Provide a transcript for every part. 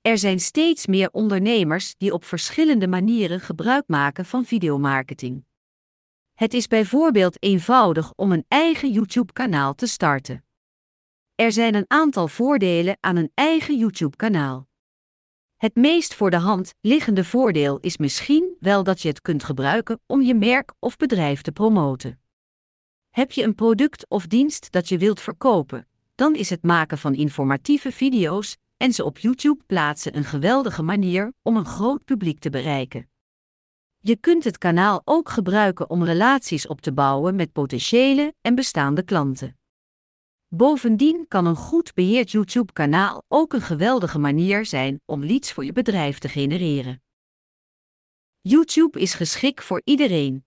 Er zijn steeds meer ondernemers die op verschillende manieren gebruik maken van videomarketing. Het is bijvoorbeeld eenvoudig om een eigen YouTube-kanaal te starten. Er zijn een aantal voordelen aan een eigen YouTube-kanaal. Het meest voor de hand liggende voordeel is misschien wel dat je het kunt gebruiken om je merk of bedrijf te promoten. Heb je een product of dienst dat je wilt verkopen, dan is het maken van informatieve video's en ze op YouTube plaatsen een geweldige manier om een groot publiek te bereiken. Je kunt het kanaal ook gebruiken om relaties op te bouwen met potentiële en bestaande klanten. Bovendien kan een goed beheerd YouTube-kanaal ook een geweldige manier zijn om leads voor je bedrijf te genereren. YouTube is geschikt voor iedereen.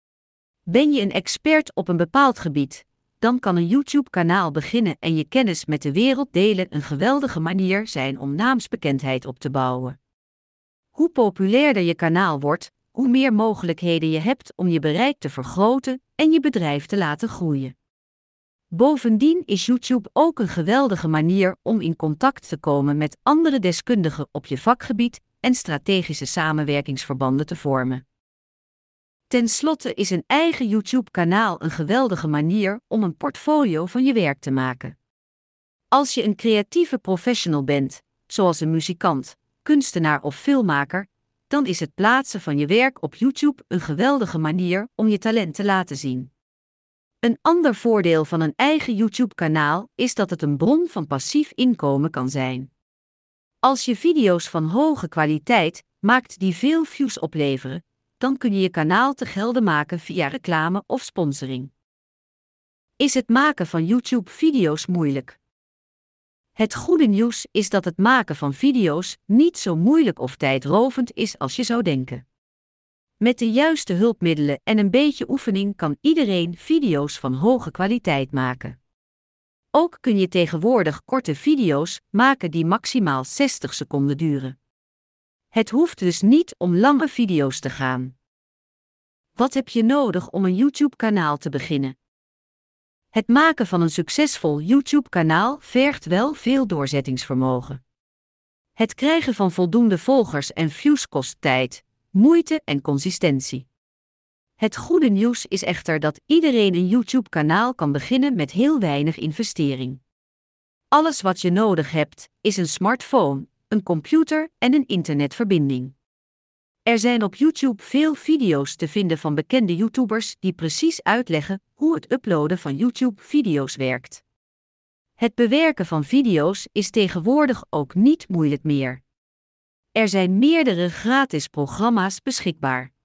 Ben je een expert op een bepaald gebied, dan kan een YouTube-kanaal beginnen en je kennis met de wereld delen een geweldige manier zijn om naamsbekendheid op te bouwen. Hoe populairder je kanaal wordt, hoe meer mogelijkheden je hebt om je bereik te vergroten en je bedrijf te laten groeien. Bovendien is YouTube ook een geweldige manier om in contact te komen met andere deskundigen op je vakgebied en strategische samenwerkingsverbanden te vormen. Ten slotte is een eigen YouTube-kanaal een geweldige manier om een portfolio van je werk te maken. Als je een creatieve professional bent, zoals een muzikant, kunstenaar of filmmaker, dan is het plaatsen van je werk op YouTube een geweldige manier om je talent te laten zien. Een ander voordeel van een eigen YouTube-kanaal is dat het een bron van passief inkomen kan zijn. Als je video's van hoge kwaliteit maakt die veel views opleveren, dan kun je je kanaal te gelde maken via reclame of sponsoring. Is het maken van YouTube-video's moeilijk? Het goede nieuws is dat het maken van video's niet zo moeilijk of tijdrovend is als je zou denken. Met de juiste hulpmiddelen en een beetje oefening kan iedereen video's van hoge kwaliteit maken. Ook kun je tegenwoordig korte video's maken die maximaal 60 seconden duren. Het hoeft dus niet om lange video's te gaan. Wat heb je nodig om een YouTube-kanaal te beginnen? Het maken van een succesvol YouTube-kanaal vergt wel veel doorzettingsvermogen. Het krijgen van voldoende volgers en views kost tijd, moeite en consistentie. Het goede nieuws is echter dat iedereen een YouTube-kanaal kan beginnen met heel weinig investering. Alles wat je nodig hebt, is een smartphone, een computer en een internetverbinding. Er zijn op YouTube veel video's te vinden van bekende YouTubers die precies uitleggen hoe het uploaden van YouTube-video's werkt. Het bewerken van video's is tegenwoordig ook niet moeilijk meer. Er zijn meerdere gratis programma's beschikbaar.